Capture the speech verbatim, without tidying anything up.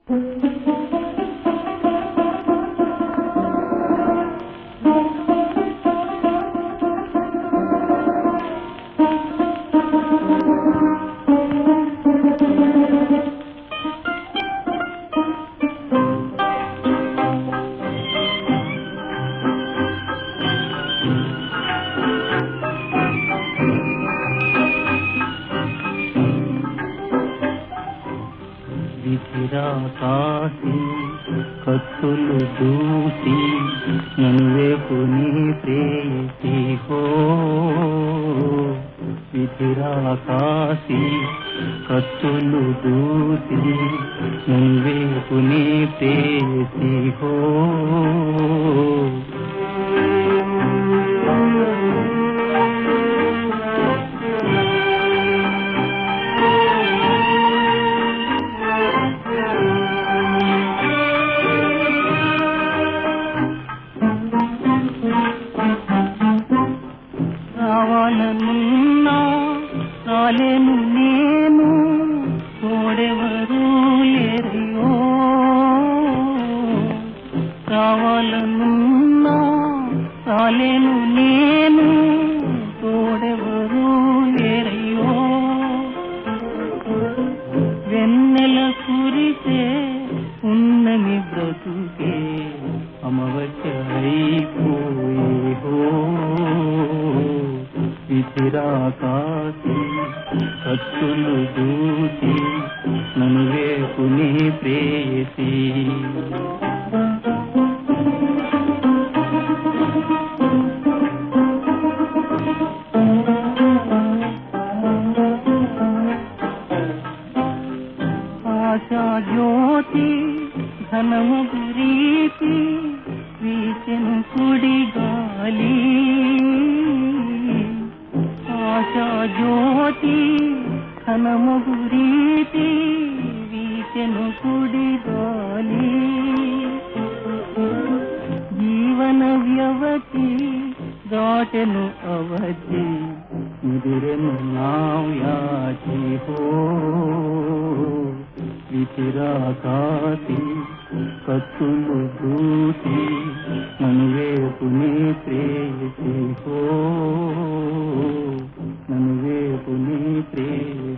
విధిరాకాశి కత్తులు దూసి నన్వేపు నీ ప్రేయసి హో. విధిరాకాశి కత్తులు దూసి నన్వేపు నీ ప్రేయసి హో. రావాలనున్నా రాలేను నేను, తోడెవరూ లేరయ్యో. రావాలనున్నా రాలేను నేను, తోడెవరూ లేరయ్యో. వెన్నెల కురిసే ఉన్నని బ్రతుకే అమవత్య అయిపోయే హో. విధిరాకాశి కత్తులు దూసి నన్వేపు నీ ప్రేయసి. ఆశా జ్యోతి ఘనము గురీతి వీచెను కుడి గాలి. ఆశా జ్యోతి ఘనము గురీతి వీచెను కుడి గాలి. జీవన వ్యవతి దాటెను అవధి, ముదిరెను నా వ్యాధి హో. విధిరాకాశి కత్తులు దూసి నన్వేపు నీ ప్రేయసి హో. నన్వేపు నీ ప్రేయసి.